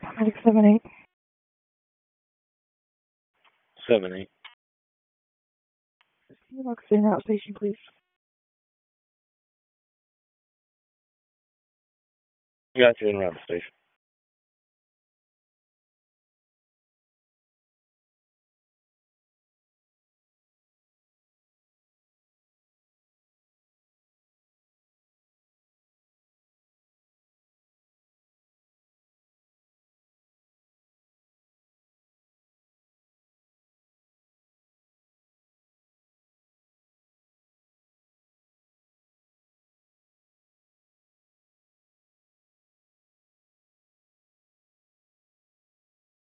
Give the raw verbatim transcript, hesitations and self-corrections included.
Medic seven eight. seven eight. New York City outstation, please. Got you in route station.